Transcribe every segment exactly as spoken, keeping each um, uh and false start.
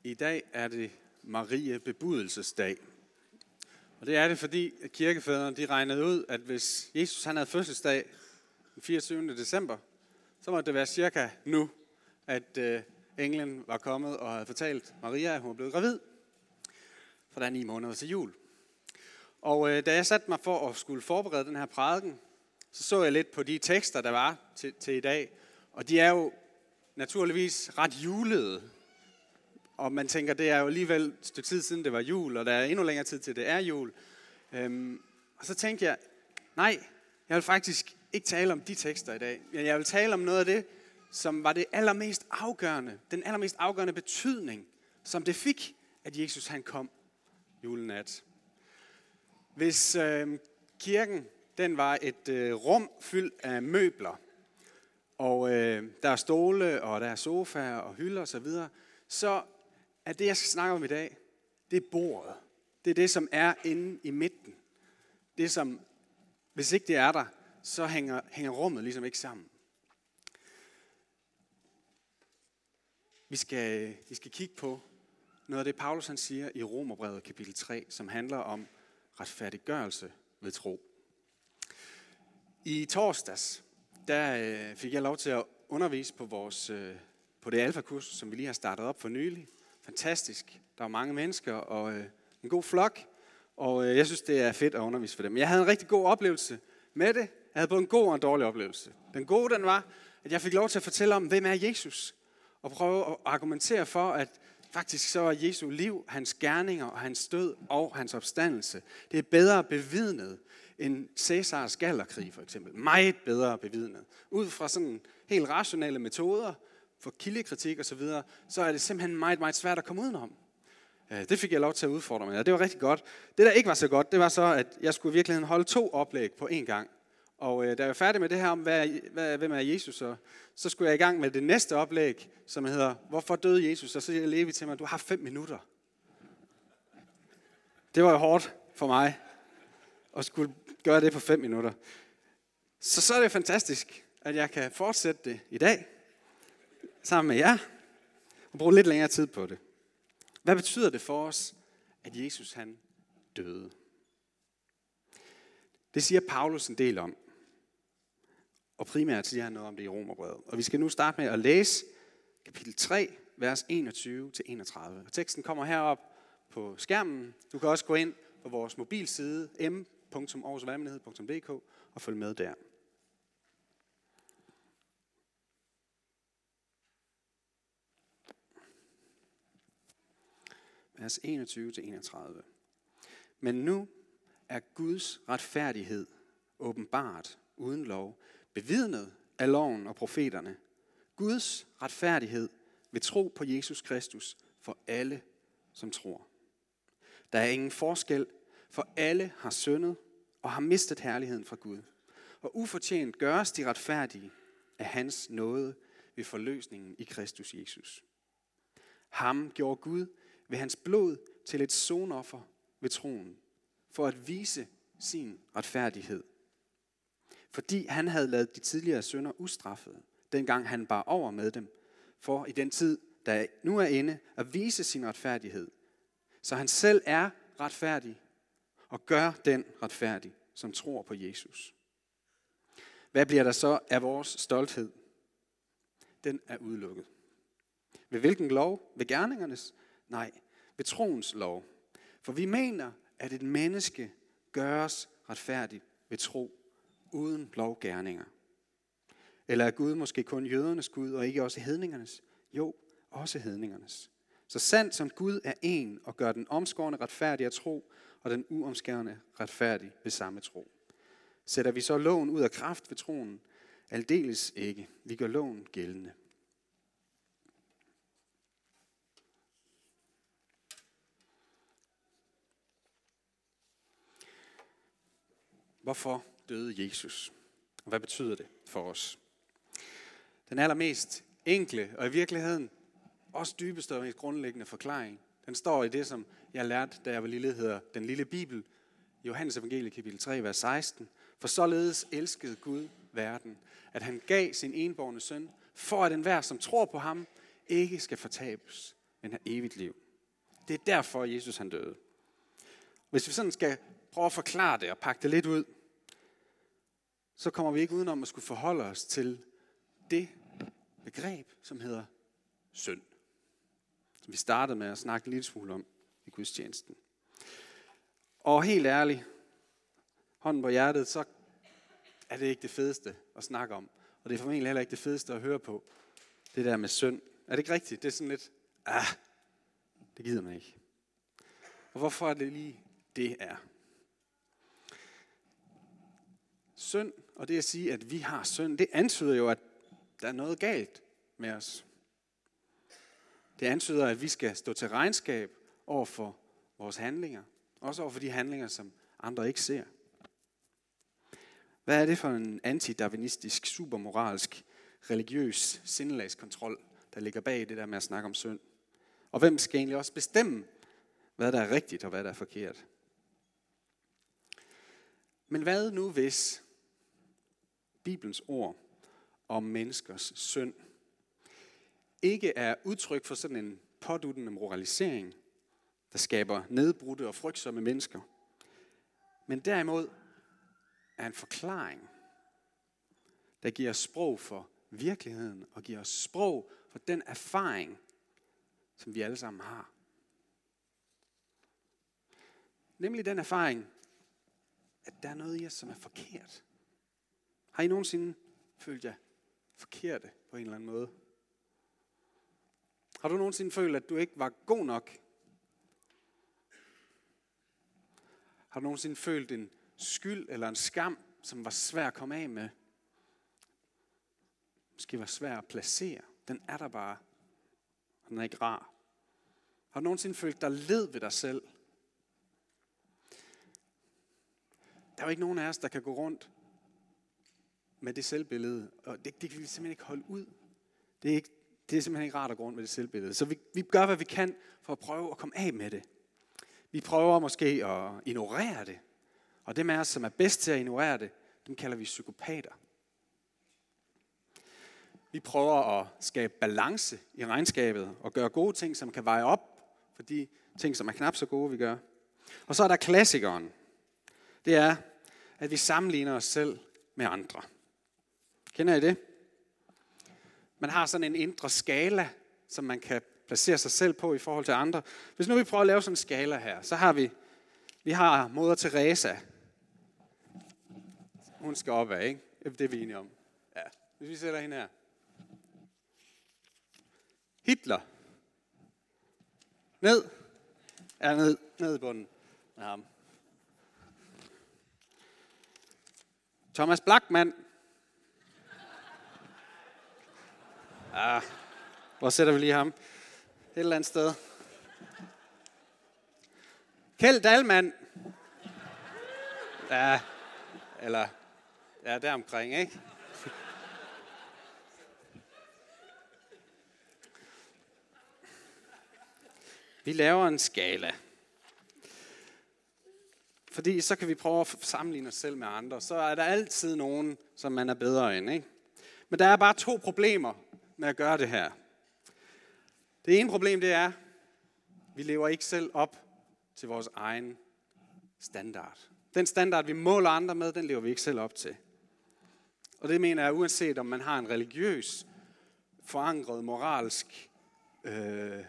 I dag er det Marie Bebudelsesdag. Og det er det, fordi kirkefædrene de regnede ud, at hvis Jesus han havde fødselsdag den fireogtyvende december, så måtte det være cirka nu, at øh, englen var kommet og havde fortalt Maria, at hun var blevet gravid. For der er ni måneder til jul. Og øh, da jeg satte mig for at skulle forberede den her prædiken, så så jeg lidt på de tekster, der var til, til i dag. Og de er jo naturligvis ret julede. Og man tænker, det er jo alligevel et stykke tid siden, det var jul, og der er endnu længere tid til, det er jul. Øhm, og så tænkte jeg, nej, jeg vil faktisk ikke tale om de tekster i dag. Jeg vil tale om noget af det, som var det allermest afgørende, den allermest afgørende betydning, som det fik, at Jesus han kom julenat. Hvis øh, kirken den var et øh, rum fyldt af møbler, og øh, der er stole, og der er sofaer og hylder osv., så, så er det, jeg skal snakke om i dag, det er bordet. Det er det, som er inde i midten. Det som, hvis ikke det er der, så hænger, hænger rummet ligesom ikke sammen. Vi skal, vi skal kigge på noget af det, Paulus han siger i Romerbrevet kapitel tre, som handler om retfærdiggørelse ved tro. I torsdags, der øh, fik jeg lov til at undervise på, vores, øh, på det alfakursus, som vi lige har startet op for nylig. Fantastisk. Der var mange mennesker og øh, en god flok, og øh, jeg synes, det er fedt at undervise for dem. Jeg havde en rigtig god oplevelse med det. Jeg havde både en god og en dårlig oplevelse. Den gode, den var, at jeg fik lov til at fortælle om, hvem er Jesus, og prøve at argumentere for, at faktisk så er Jesu liv, hans gerninger og hans død og hans opstandelse, det er bedre bevidnet end Cæsars Gallerkrig for eksempel. Meget bedre bevidnet. Ud fra sådan helt rationelle metoder, for kildekritik og så videre, så er det simpelthen meget, meget svært at komme udenom. Det fik jeg lov til at udfordre mig, og det var rigtig godt. Det, der ikke var så godt, det var så, at jeg skulle i virkeligheden holde to oplæg på én gang. Og øh, da jeg var færdig med det her om, hvad, hvad, hvem er Jesus, så, så skulle jeg i gang med det næste oplæg, som hedder, hvorfor døde Jesus? Og så siger Levi til mig, du har fem minutter. Det var jo hårdt for mig, at skulle gøre det på fem minutter. Så så er det fantastisk, at jeg kan fortsætte det i dag, sammen med jer, og bruge lidt længere tid på det. Hvad betyder det for os, at Jesus han døde? Det siger Paulus en del om. Og primært siger han noget om det i Romerbrevet. Og vi skal nu starte med at læse kapitel tre, vers enogtyve til enogtredive. Og teksten kommer herop på skærmen. Du kan også gå ind på vores mobilside m punktum aarhus valgmenighed punktum d k og følge med der. Vers enogtyve til enogtredive. Men nu er Guds retfærdighed åbenbart uden lov, bevidnet af loven og profeterne. Guds retfærdighed ved tro på Jesus Kristus for alle, som tror. Der er ingen forskel, for alle har syndet og har mistet herligheden fra Gud. Og ufortjent gøres de retfærdige af hans nåde ved forløsningen i Kristus Jesus. Ham gjorde Gud ved hans blod til et sonoffer ved troen, for at vise sin retfærdighed. Fordi han havde ladet de tidligere synder ustraffede, dengang han bar over med dem, for i den tid, der nu er inde, at vise sin retfærdighed. Så han selv er retfærdig og gør den retfærdig, som tror på Jesus. Hvad bliver der så af vores stolthed? Den er udelukket. Ved hvilken lov? Ved gerningernes? Nej, ved troens lov. For vi mener, at et menneske gøres retfærdigt ved tro, uden lovgerninger. Eller er Gud måske kun jødernes Gud, og ikke også hedningernes? Jo, også hedningernes. Så sandt som Gud er en, og gør den omskårne retfærdig af tro, og den uomskærende retfærdig ved samme tro. Sætter vi så loven ud af kraft ved troen? Aldeles ikke. Vi gør loven gældende. Hvorfor døde Jesus? Og hvad betyder det for os? Den allermest enkle, og i virkeligheden også dybeste og mest grundlæggende forklaring, den står i det, som jeg lærte, da jeg var lille, hedder den lille Bibel, Johannes Evangeliet kapitel tre, vers seksten. For således elskede Gud verden, at han gav sin enbårne søn, for at enhver, som tror på ham, ikke skal fortabes, men have evigt liv. Det er derfor, Jesus han døde. Hvis vi sådan skal prøve at forklare det og pakke det lidt ud, så kommer vi ikke udenom at skulle forholde os til det begreb, som hedder synd. Som vi startede med at snakke en lille smule om i gudstjenesten. Og helt ærligt, hånden på hjertet, så er det ikke det fedeste at snakke om. Og det er formentlig heller ikke det fedeste at høre på. Det der med synd. Er det ikke rigtigt? Det er sådan lidt, ah, det gider man ikke. Og hvorfor er det lige det er? Synd, og det at sige, at vi har synd, det antyder jo, at der er noget galt med os. Det antyder, at vi skal stå til regnskab over for vores handlinger. Også over for de handlinger, som andre ikke ser. Hvad er det for en antidarwinistisk, supermoralsk, religiøs sindelagskontrol, der ligger bag det der med at snakke om synd? Og hvem skal egentlig også bestemme, hvad der er rigtigt og hvad der er forkert? Men hvad nu hvis Bibelens ord om menneskers synd ikke er udtryk for sådan en påduttende moralisering, der skaber nedbrudte og frygtsomme mennesker, men derimod er en forklaring, der giver os sprog for virkeligheden og giver os sprog for den erfaring, som vi alle sammen har. Nemlig den erfaring, at der er noget i os, som er forkert. Har I nogensinde følt jer forkerte på en eller anden måde? Har du nogensinde følt, at du ikke var god nok? Har du nogensinde følt en skyld eller en skam, som var svær at komme af med? Måske var svær at placere. Den er der bare. Den er ikke rar. Har du nogensinde følt dig led ved dig selv? Der er jo ikke nogen af os, der kan gå rundt med det selvbillede, og det, det kan vi simpelthen ikke holde ud. Det er, ikke, det er simpelthen ikke rart at gå rundt med det selvbillede. Så vi, vi gør, hvad vi kan for at prøve at komme af med det. Vi prøver måske at ignorere det. Og dem af os, som er bedst til at ignorere det, dem kalder vi psykopater. Vi prøver at skabe balance i regnskabet og gøre gode ting, som kan veje op for de ting, som er knap så gode, vi gør. Og så er der klassikeren. Det er, at vi sammenligner os selv med andre. Kender I det? Man har sådan en indre skala, som man kan placere sig selv på i forhold til andre. Hvis nu vi prøver at lave sådan en skala her, så har vi, vi har moder Teresa. Hun skal opad, ikke? Det er vi enige om. Ja. Hvis vi sætter hende her. Hitler. Ned. Ja, ned. Ned i bunden med ham. Thomas Blachman. Ja, hvor sætter vi lige ham? Et eller andet sted. Kjeld Dalman. Ja, eller, ja, deromkring, ikke? Vi laver en skala. Fordi så kan vi prøve at sammenligne os selv med andre. Så er der altid nogen, som man er bedre end, ikke? Men der er bare to problemer med at gøre det her. Det ene problem, det er, at vi lever ikke selv op til vores egen standard. Den standard, vi måler andre med, den lever vi ikke selv op til. Og det mener jeg, uanset om man har en religiøs, forankret, moralsk øh,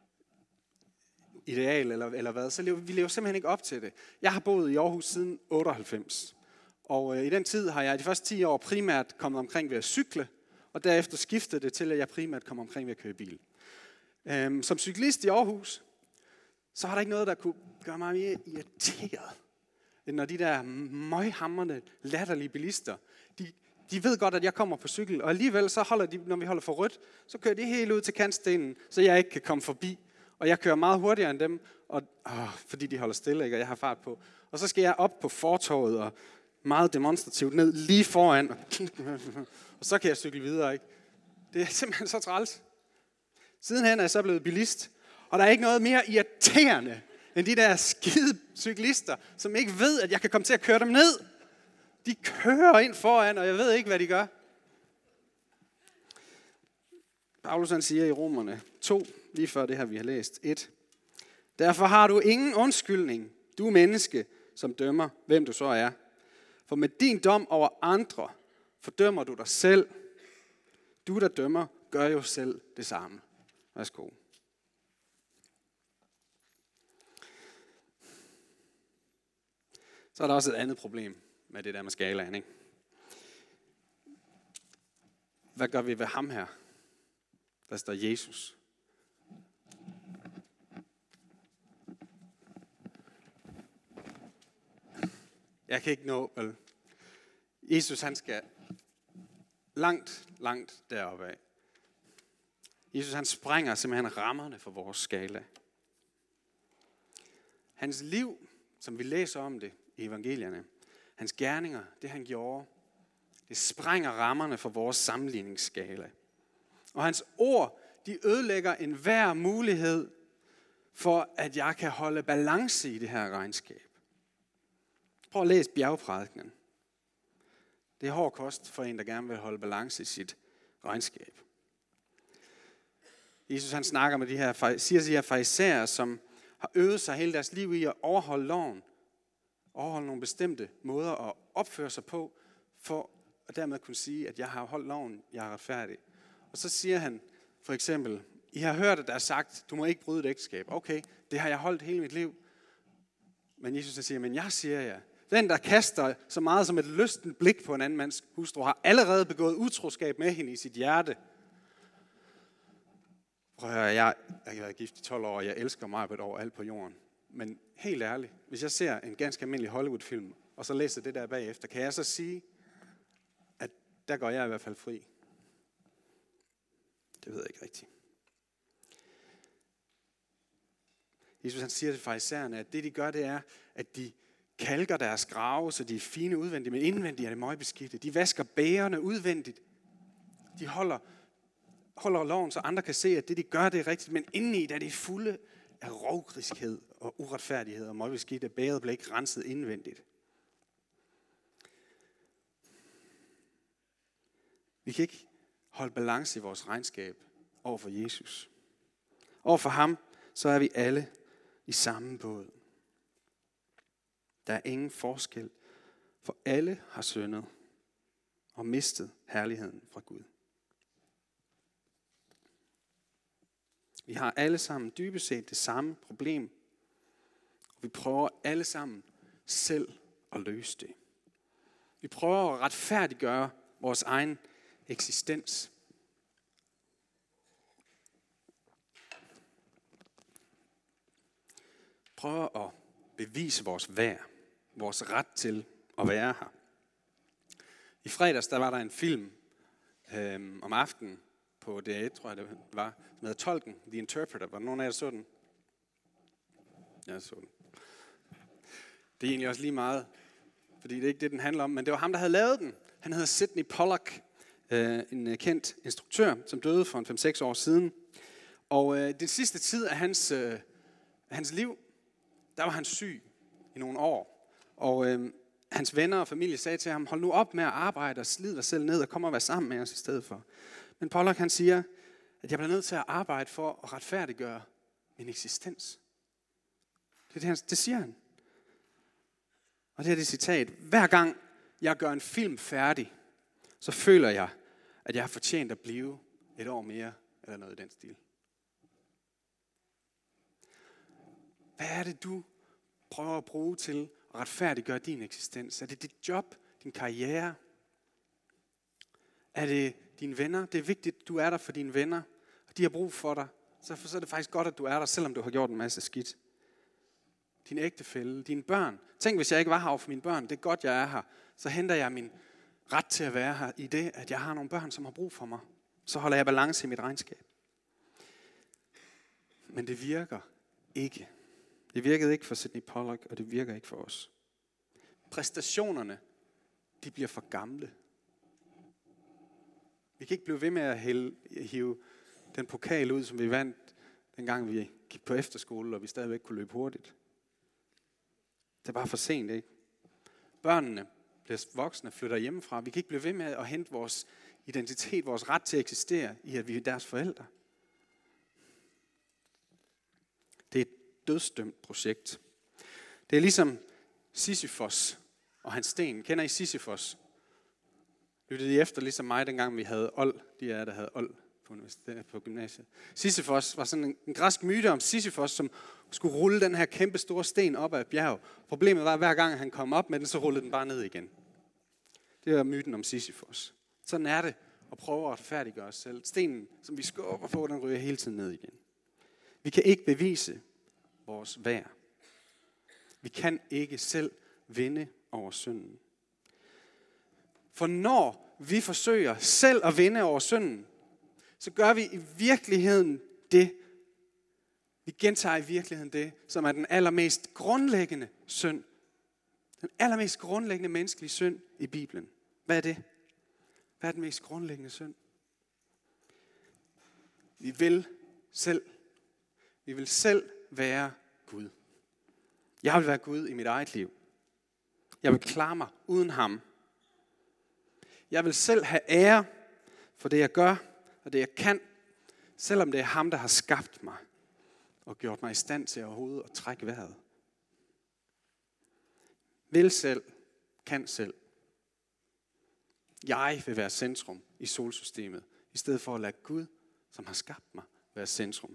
ideal eller, eller hvad, så lever vi lever simpelthen ikke op til det. Jeg har boet i Aarhus siden otteoghalvfems. Og øh, i den tid har jeg de første ti år primært kommet omkring ved at cykle, og derefter skiftede det til, at jeg primært kom omkring ved at køre bil. Øhm, som cyklist i Aarhus, så har der ikke noget, der kunne gøre mig mere irriteret, end når de der møghamrende, latterlige bilister, de, de ved godt, at jeg kommer på cykel, og alligevel så holder de, når vi holder for rødt, så kører de helt ud til kantstenen, så jeg ikke kan komme forbi. Og jeg kører meget hurtigere end dem, og, åh, fordi de holder stille, ikke, og jeg har fart på. Og så skal jeg op på fortovet og meget demonstrativt ned lige foran, og, og så kan jeg cykle videre. Ikke? Det er simpelthen så træls. Sidenhen er jeg så blevet bilist, og der er ikke noget mere irriterende end de der skide cyklister, som ikke ved, at jeg kan komme til at køre dem ned. De kører ind foran, og jeg ved ikke, hvad de gør. Paulus han siger i Romerne to, lige før det her, vi har læst. et. Derfor har du ingen undskyldning, du menneske, som dømmer, hvem du så er. For med din dom over andre, fordømmer du dig selv. Du, der dømmer, gør jo selv det samme. Værsgo. Så er der også et andet problem med det der med skalaen, ikke? Hvad gør vi ved ham her? Der står Jesus. Jeg kan ikke nå, vel? Jesus, han skal langt, langt deroppe af. Jesus, han sprænger simpelthen rammerne for vores skala. Hans liv, som vi læser om det i evangelierne, hans gerninger, det han gjorde, det sprænger rammerne for vores sammenligningsskala. Og hans ord, de ødelægger enhver mulighed for, at jeg kan holde balance i det her regnskab. Prøv at læse bjergprædikenen. Det er hård kost for en, der gerne vil holde balance i sit regnskab. Jesus han snakker med de her, siger de her farisæere, som har øvet sig hele deres liv i at overholde loven, overholde nogle bestemte måder at opføre sig på, for at dermed kunne sige, at jeg har holdt loven, jeg er retfærdig. Og så siger han for eksempel, I har hørt, at der er sagt, du må ikke bryde et ægteskab. Okay, det har jeg holdt hele mit liv. Men Jesus siger, men jeg siger jer, den der kaster så meget som et lystent blik på en anden mands hustru, har allerede begået utroskab med hende i sit hjerte. Prøv at høre, jeg, jeg har været gift i tolv år, og jeg elsker mig over alt på jorden. Men helt ærligt, hvis jeg ser en ganske almindelig Hollywood-film, og så læser det der bagefter, kan jeg så sige, at der går jeg i hvert fald fri? Det ved jeg ikke rigtigt. Jesus han siger til farisæerne, at det de gør, det er, at de kalker deres grave, så de er fine udvendigt, men indvendigt er det møgbeskidte. De vasker bærerne udvendigt. De holder, holder loven, så andre kan se, at det de gør, det er rigtigt, men indeni der er de fulde af rovgriskhed og uretfærdighed og møgbeskidte. Bæret bliver ikke renset indvendigt. Vi kan ikke holde balance i vores regnskab over for Jesus. Over for ham, så er vi alle i samme båd. Der er ingen forskel, for alle har syndet og mistet herligheden fra Gud. Vi har alle sammen dybest set det samme problem, og vi prøver alle sammen selv at løse det. Vi prøver at retfærdiggøre vores egen eksistens. Prøver at bevise vores værd, vores ret til at være her. I fredags der var der en film øhm, om aftenen på D et, tror jeg det var, med Tolken, The Interpreter. Var der nogen af jer, der så den? Jeg så den. Det er egentlig også lige meget, fordi det er ikke det, den handler om, men det var ham, der havde lavet den. Han hedder Sydney Pollack, øh, en kendt instruktør, som døde for en fem seks år siden. Og øh, den sidste tid af hans, øh, hans liv, der var han syg i nogle år. Og øh, hans venner og familie sagde til ham, hold nu op med at arbejde og slid dig selv ned og kom og være sammen med os i stedet for. Men Pollack han siger, at jeg bliver nødt til at arbejde for at retfærdiggøre min eksistens. Det, er det, han, det siger han. Og det er det citat. Hver gang jeg gør en film færdig, så føler jeg, at jeg har fortjent at blive et år mere, eller noget i den stil. Hvad er det, du prøver at bruge til at retfærdiggøre din eksistens? Er det dit job, din karriere? Er det dine venner? Det er vigtigt, at du er der for dine venner, og de har brug for dig. Så er det faktisk godt, at du er der, selvom du har gjort en masse skidt. Din ægtefælle, dine børn. Tænk, hvis jeg ikke var her for mine børn. Det er godt, jeg er her. Så henter jeg min ret til at være her i det, at jeg har nogle børn, som har brug for mig. Så holder jeg balance i mit regnskab. Men det virker ikke. Det virkede ikke for Sydney Pollack, og det virker ikke for os. Præstationerne, de bliver for gamle. Vi kan ikke blive ved med at hælde, hive den pokal ud, som vi vandt, dengang vi gik på efterskole, og vi stadigvæk kunne løbe hurtigt. Det er bare for sent, ikke? Børnene bliver voksne, flytter hjemmefra. Vi kan ikke blive ved med at hente vores identitet, vores ret til at eksistere i, at vi er deres forældre. dødsdømt projekt. Det er ligesom Sisyfos og hans sten. Kender I Sisyfos? Lyttede I efter ligesom mig, dengang vi havde old, de af jer, der havde old på, på gymnasiet. Sisyfos var sådan en, en græsk myte om Sisyfos, som skulle rulle den her kæmpe store sten op ad et bjerg. Problemet var, at hver gang han kom op med den, så rullede den bare ned igen. Det var myten om Sisyfos. Sådan er det at prøve at retfærdiggøre os selv. Stenen, som vi skubber på, den ryger hele tiden ned igen. Vi kan ikke bevise vores værd. Vi kan ikke selv vinde over synden. For når vi forsøger selv at vinde over synden, så gør vi i virkeligheden det, vi gentager i virkeligheden det, som er den allermest grundlæggende synd. Den allermest grundlæggende menneskelige synd i Bibelen. Hvad er det? Hvad er den mest grundlæggende synd? Vi vil selv. Vi vil selv være Gud. Jeg vil være Gud i mit eget liv. Jeg vil klare mig uden ham. Jeg vil selv have ære for det, jeg gør og det, jeg kan, selvom det er ham, der har skabt mig og gjort mig i stand til overhovedet at trække vejret. Vil selv, kan selv. Jeg vil være centrum i solsystemet, i stedet for at lade Gud, som har skabt mig, være centrum.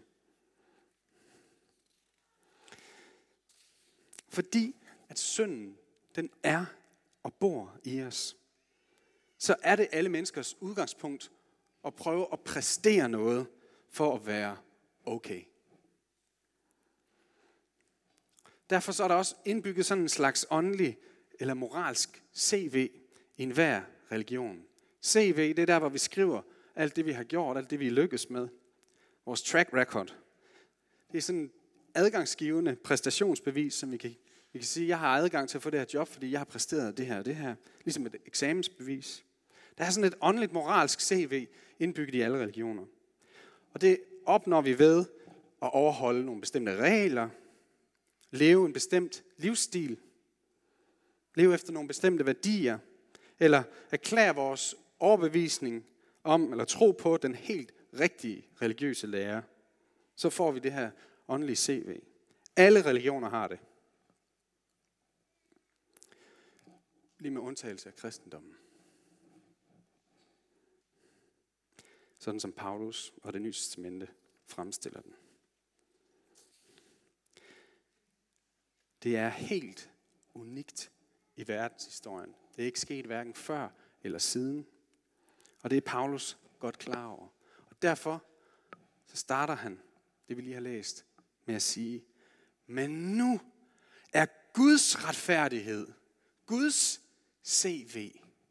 Fordi at synden, den er og bor i os, så er det alle menneskers udgangspunkt at prøve at præstere noget for at være okay. Derfor så er der også indbygget sådan en slags åndelig eller moralsk C V i enhver religion. C V, det er der, hvor vi skriver alt det, vi har gjort, alt det, vi lykkes med. Vores track record. Det er sådan en adgangsgivende præstationsbevis, som vi kan, vi kan sige, jeg har adgang til at få det her job, fordi jeg har præsteret det her og det her. Ligesom et eksamensbevis. Der er sådan et åndeligt moralsk C V indbygget i alle religioner. Og det opnår vi ved at overholde nogle bestemte regler, leve en bestemt livsstil, leve efter nogle bestemte værdier, eller erklære vores overbevisning om, eller tro på den helt rigtige religiøse lære. Så får vi det her åndelige C V. Alle religioner har det. Lige med undtagelse af kristendommen. Sådan som Paulus og det nye testamente fremstiller den. Det er helt unikt i verdenshistorien. Det er ikke sket hverken før eller siden. Og det er Paulus godt klar over. Og derfor så starter han, det vi lige har læst, med at sige, men nu er Guds retfærdighed, Guds C V,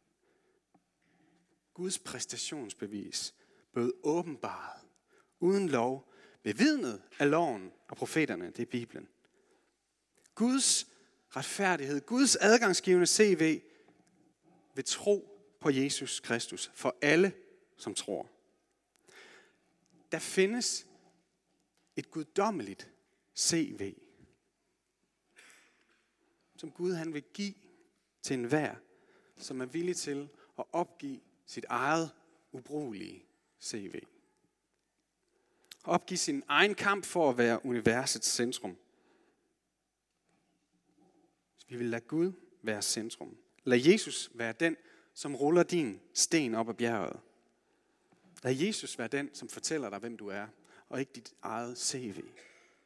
Guds præstationsbevis, blevet åbenbaret, uden lov, bevidnet af loven og profeterne, det er Bibelen. Guds retfærdighed, Guds adgangsgivende C V, ved tro på Jesus Kristus, for alle, som tror. Der findes et guddommeligt C V, som Gud han vil give til enhver, som er villig til at opgive sit eget ubrugelige C V. Opgive sin egen kamp for at være universets centrum. Vi vil lade Gud være centrum. Lad Jesus være den, som ruller din sten op ad bjerget. Lad Jesus være den, som fortæller dig, hvem du er, og ikke dit eget C V.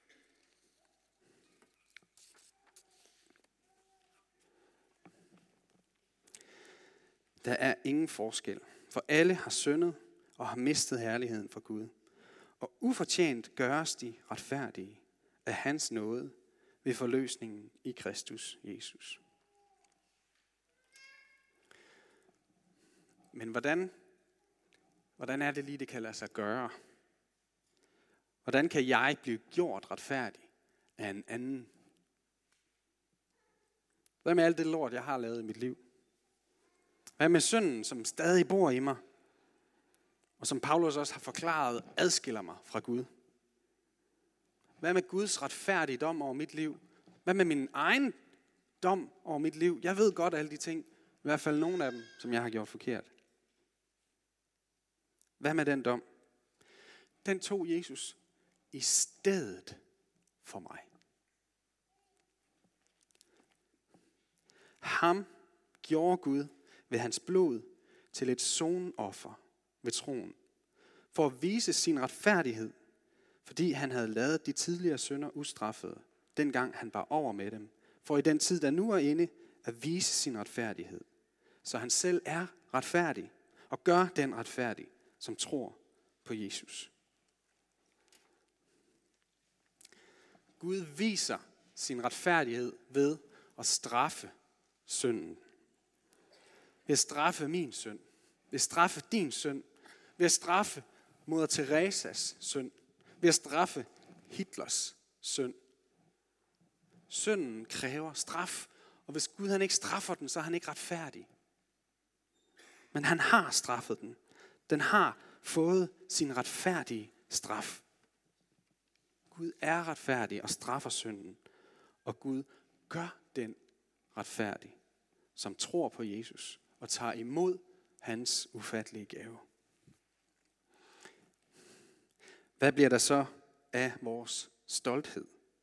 Der er ingen forskel, for alle har syndet og har mistet herligheden for Gud. Og ufortjent gøres de retfærdige af hans nåde ved forløsningen i Kristus Jesus. Men hvordan, hvordan er det lige, det kan lade sig gøre? Hvordan kan jeg blive gjort retfærdig af en anden? Hvad med alt det lort, jeg har lavet i mit liv? Hvad med synden, som stadig bor i mig? Og som Paulus også har forklaret, adskiller mig fra Gud. Hvad med Guds retfærdige dom over mit liv? Hvad med min egen dom over mit liv? Jeg ved godt alle de ting, i hvert fald nogle af dem, som jeg har gjort forkert. Hvad med den dom? Den tog Jesus i stedet for mig. ham gjorde Gud ved hans blod til et sonoffer ved troen, for at vise sin retfærdighed, fordi han havde ladet de tidligere synder ustraffede, dengang han var over med dem, for i den tid, der nu er inde, at vise sin retfærdighed. Så han selv er retfærdig, og gør den retfærdig, som tror på Jesus. Gud viser sin retfærdighed ved at straffe synden. Ved at straffe min synd. Ved at straffe din synd. Ved at straffe moder Teresas synd. Ved at straffe Hitlers synd. Synden kræver straf, og hvis Gud han ikke straffer den, så er han ikke retfærdig. Men han har straffet den. Den har fået sin retfærdige straf. Gud er retfærdig og straffer synden, og Gud gør den retfærdig, som tror på Jesus og tager imod hans ufattelige gave. Hvad bliver der så af vores stolthed?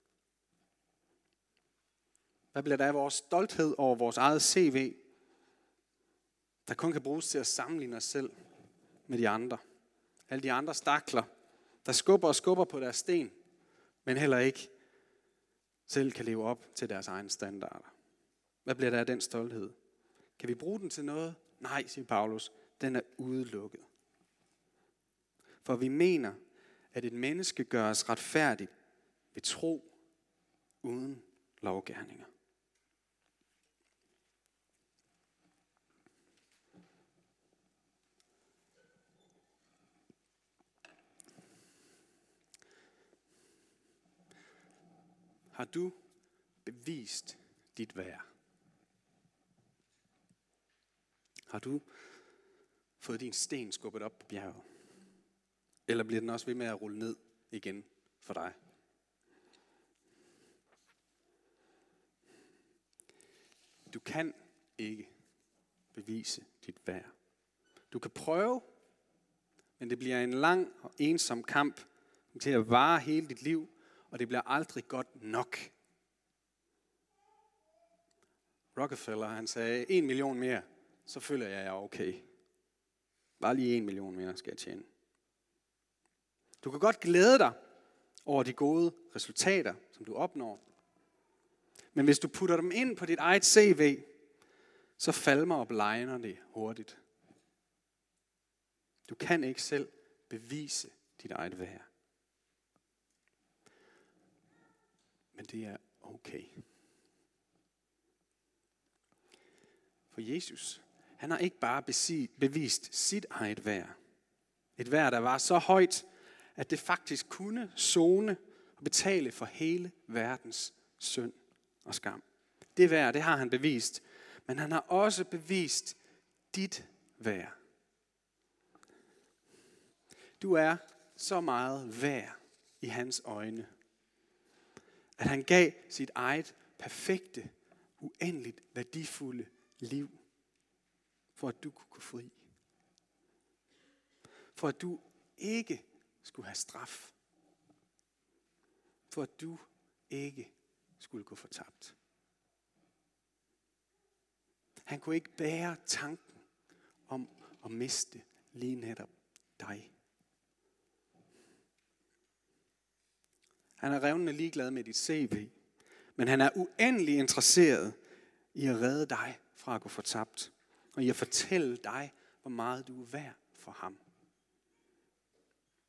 Hvad bliver der af vores stolthed over vores eget C V, der kun kan bruges til at sammenligne os selv med de andre? Alle de andre stakler, der skubber og skubber på deres sten, men heller ikke selv kan leve op til deres egne standarder. Hvad bliver der af den stolthed? Kan vi bruge den til noget? Nej, siger Paulus. Den er udelukket. For vi mener, at et menneske gøres retfærdigt ved tro uden lovgerninger. Har du bevist dit værd? Har du fået din sten skubbet op på bjerget? Eller bliver den også ved med at rulle ned igen for dig? Du kan ikke bevise dit værd. Du kan prøve, men det bliver en lang og ensom kamp til at vare hele dit liv, og det bliver aldrig godt nok. Rockefeller, han sagde, en million mere, så føler jeg, at jeg er okay. Bare lige en million mere skal jeg tjene. Du kan godt glæde dig over de gode resultater, som du opnår. Men hvis du putter dem ind på dit eget C V, så falmer og blegner det hurtigt. Du kan ikke selv bevise dit eget værd. Men det er okay. For Jesus, han har ikke bare bevist sit eget værd. Et værd, der var så højt, at det faktisk kunne sone og betale for hele verdens synd og skam. Det værd, det har han bevist. Men han har også bevist dit værd. Du er så meget værd i hans øjne, at han gav sit eget perfekte, uendeligt værdifulde liv, for at du kunne gå fri. For at du ikke skulle have straf. For at du ikke skulle gå fortabt. Han kunne ikke bære tanken om at miste lige netop dig. Han er revnende ligeglad med dit C V, men han er uendelig interesseret i at redde dig fra at gå fortabt, og i at fortælle dig, hvor meget du er værd for ham.